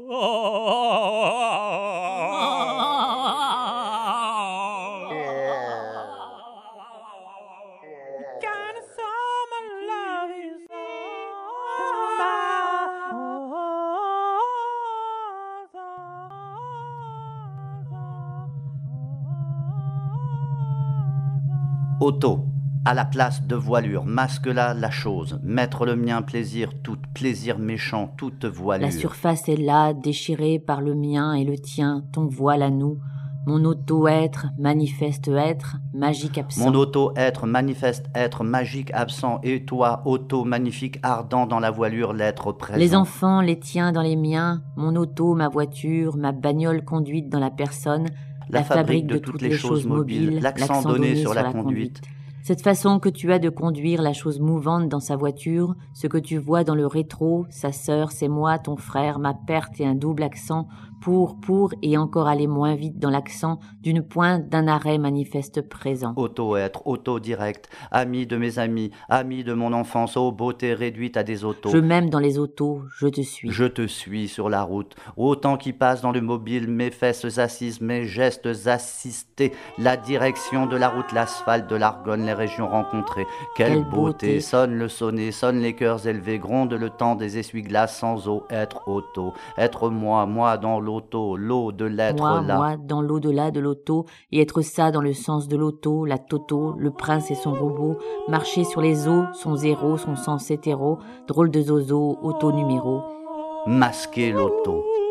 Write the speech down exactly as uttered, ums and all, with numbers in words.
Auto, à la place de voilure, masque là la chose, mettre le mien plaisir, tout plaisir méchant, toute voilure. La surface est là, déchirée par le mien et le tien, ton voile à nous. Mon auto-être, manifeste être, magique absent. Mon auto-être, manifeste être, magique absent, et toi, auto, magnifique, ardent dans la voilure, l'être présent. Les enfants, les tiens dans les miens, mon auto, ma voiture, ma bagnole conduite dans la personne, la, la fabrique, fabrique de, de toutes, toutes les choses mobiles, l'accent donné, donné sur la, la conduite. conduite. Cette façon que tu as de conduire la chose mouvante dans sa voiture, ce que tu vois dans le rétro, sa sœur, c'est moi, ton frère, ma perte et un double accent, pour, pour et encore aller moins vite dans l'accent, d'une pointe, d'un arrêt manifeste présent. Auto-être, auto-direct, ami de mes amis, ami de mon enfance, ô beauté réduite à des autos. Je m'aime dans les autos, je te suis. Je te suis sur la route, autant qui passe dans le mobile, mes fesses assises, mes gestes assistés, la direction de la route, l'asphalte de l'Argonne, les régions rencontrées. Quelle, Quelle beauté. beauté, sonne le sonnet, sonne les cœurs élevés, gronde le temps des essuie-glaces sans eau, être auto, être moi, moi dans l'auto, l'eau de l'être moi, là. Moi, dans l'au-delà de l'auto, et être ça dans le sens de l'auto, la toto, le prince et son robot, marcher sur les eaux, son zéro, son sens hétéro, drôle de zozo, auto numéro. Masquer l'auto.